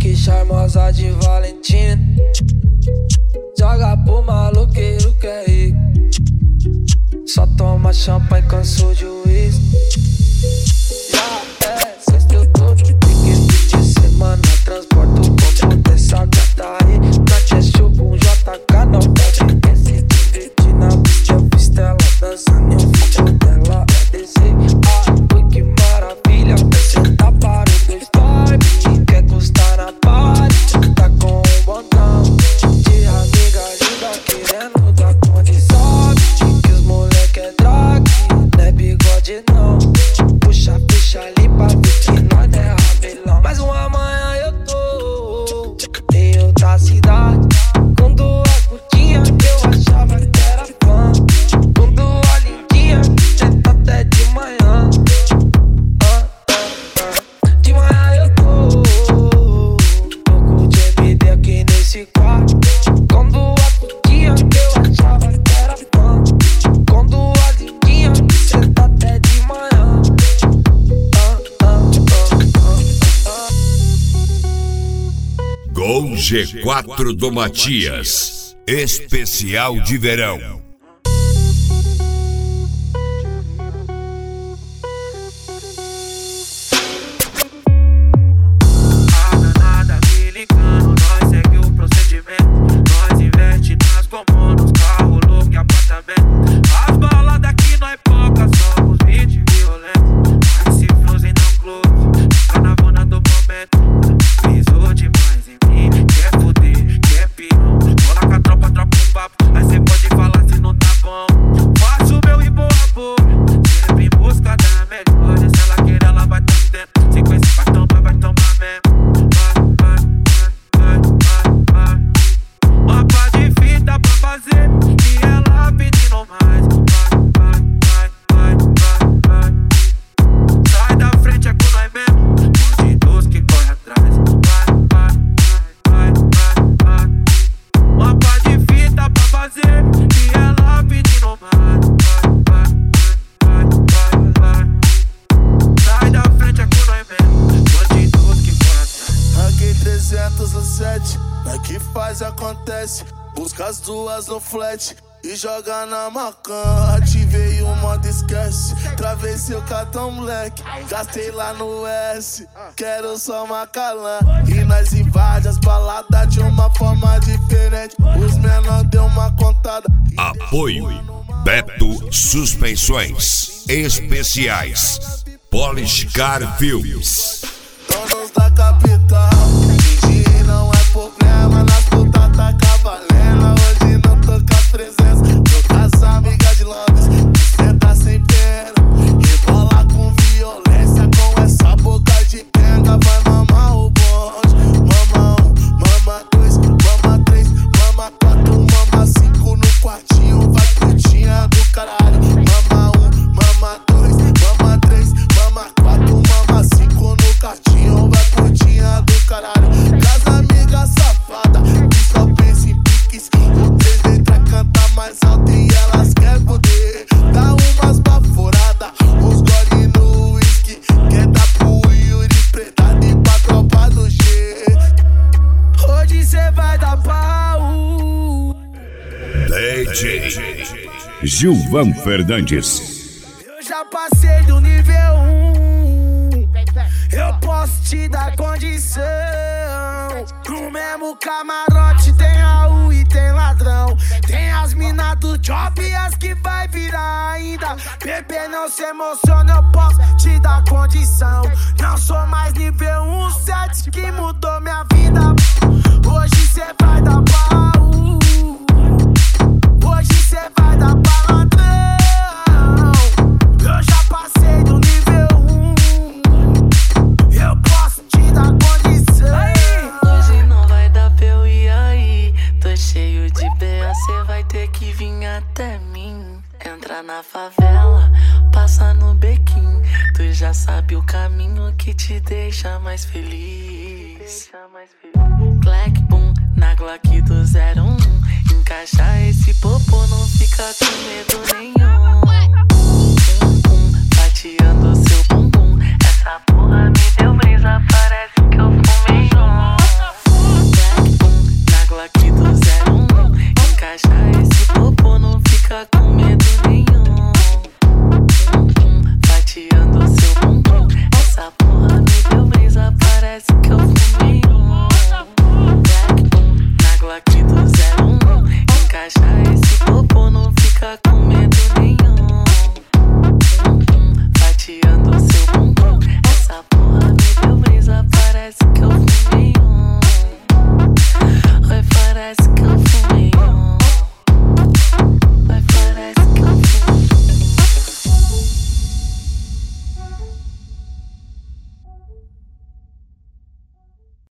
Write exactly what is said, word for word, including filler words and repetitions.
pique charmosa de Valentina. Joga pro maloqueiro que é rico. Só toma champanhe, cansou de uísque. Já é sexta, eu tô de pique de semana. Transporto o corpo dessa gata aí. Manchester com J K, não pode quer se divertir na pista. Eu visto ela dançando e o vídeo dela é descer. Ah, ui, que maravilha, quer sentar para os dois vibe. Quer custar na party, tá com um botão de amiga linda querendo dar condição. Que os moleque é drag, não é bigode não. Puxa a ficha ali pra ver que nós é rabelão. Mais uma manhã eu tô em outra cidade, com duas putinhas que eu achava que era fã. Com duas lindinhas que senta até de manhã. ah, ah, ah. De manhã eu tô louco de M D aqui nesse quarto, com duas putinhas que eu achava que era fã. Com duas lindinhas que senta até de manhã. ah, ah, ah, ah, ah. Gol G quatro do Matias, especial de verão. A danada me ligando, nós segue o procedimento. Nós investe nas comunas, carro, louco e apartamento. As baladas aqui nós poucas, somos vinte violentos. Mas se frozen não close, fica na vona do momento. Pisou demais em mim, quer foder, quer pirão. Cola com a tropa, troca um papo, aí cê pode falar se não tá bom. Faço meu e boa boa, sempre em busca da melhor. Se ela quer, ela vai ter tempo. Se conhecer, vai tomar, vai tomar mesmo. Vai, vai, vai, vai, vai. Uma pá de fita pra fazer e ela pedindo mais. Vai, vai, vai, vai, vai, vai. Sai da frente, é com nós mesmo. Bandidos que corre atrás. Vai, vai, vai, vai, vai. Uma pá de fita pra fazer e ela pedindo mais. Vai, vai, vai, vai, vai. Sai da frente, é com nós mesmo. Bandidos que corre atrás. Aqui trezentos e sete, daqui faz acontece. Busca as duas no flat e joga na macan. Ativei o modo esquece, travei seu cartão moleque. Gastei lá no S, quero só Macalã. E nós invade as baladas de uma forma diferente. Os menor deu uma contada. Apoio Beto Suspensões Especiais, Polishcar Filmes. Donos da capital, mentir não é problema. Nas putas tá cavalendo. Hoje não tô com as presenças, tô com as amigas de Londres. Cê tá sem pena, rebola com violência. Com essa boca de pega, vai mamar o bonde. Mama um, mama dois, mama três, mama quatro, mama cinco no quartinho. Vai putinha do caralho. Mama um, mama dois, mama três, mama quatro, mama cinco no quartinho. Vai putinha do caralho. Casa amiga safada, que só pensa em piques. O três letras canta mais alto e elas querem poder. Dá umas baforadas, uns gole no whisky. Quer dar pro Yuri Predado e pra tropa do G. Hoje cê vai dar pau. D J Gilvan Fernandes. Eu já passei do nível um, eu posso te dar condição. No mesmo camarote tem Raul e tem ladrão. Tem as minas do job e as que vai virar ainda. Bebê, não se emociona, eu posso te dar condição. Não sou mais nível um, sete que mudou minha vida. Hoje cê vai dar pau. Hoje cê vai dar pra ladrão. Eu já passei do nível um, eu posso te dar condição. Hoje não vai dar pra eu ir aí. Tô cheio de B A, cê vai ter que vir até mim. Entra na favela, passa no bequim. Tu já sabe o caminho que te deixa mais feliz. Clack boom, na Glock do zero um. Encaixa esse popô, não fica com medo nenhum. Pum pum, fatiando seu bumbum. Essa porra me deu brisa, parece que eu fumei um. parece que eu fumei um Black Boom na Glock do zero um. Encaixa